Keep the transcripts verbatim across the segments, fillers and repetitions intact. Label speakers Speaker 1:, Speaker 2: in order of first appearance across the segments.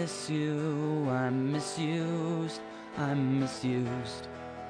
Speaker 1: miss you, I'm misused, I'm misused.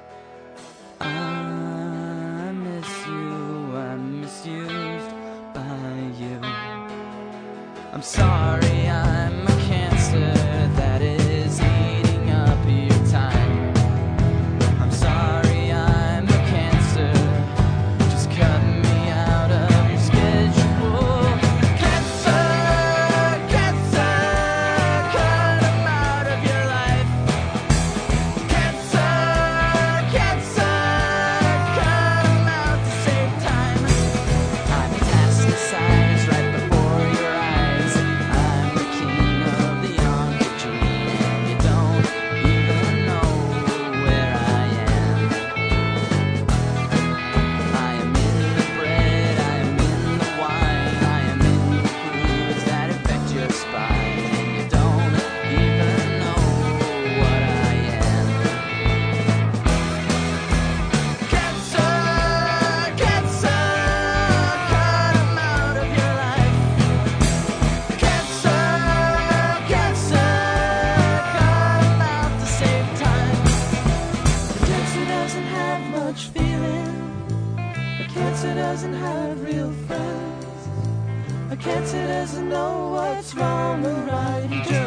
Speaker 1: I miss you, I'm misused by you. I'm sorry, I'm a cancer that is eating up your time. I'm sorry, I'm a cancer, just cut me out of your schedule. Cancer, cancer, cut 'em out of your life. Cancer, cancer, cut 'em out to save time. I metastasize right before your eyes. I'm the king of the oncogene, and you don't even know where I am. I am in the bread, I am in the wine, I am in the foods that affect your spine, and you don't even know what I am. Cancer, cancer, cut 'em out of your life. Cancer, cancer, cut 'em out to save time. The cancer doesn't have much feeling. A cancer doesn't have real friends. A cancer doesn't know what's wrong or right. He just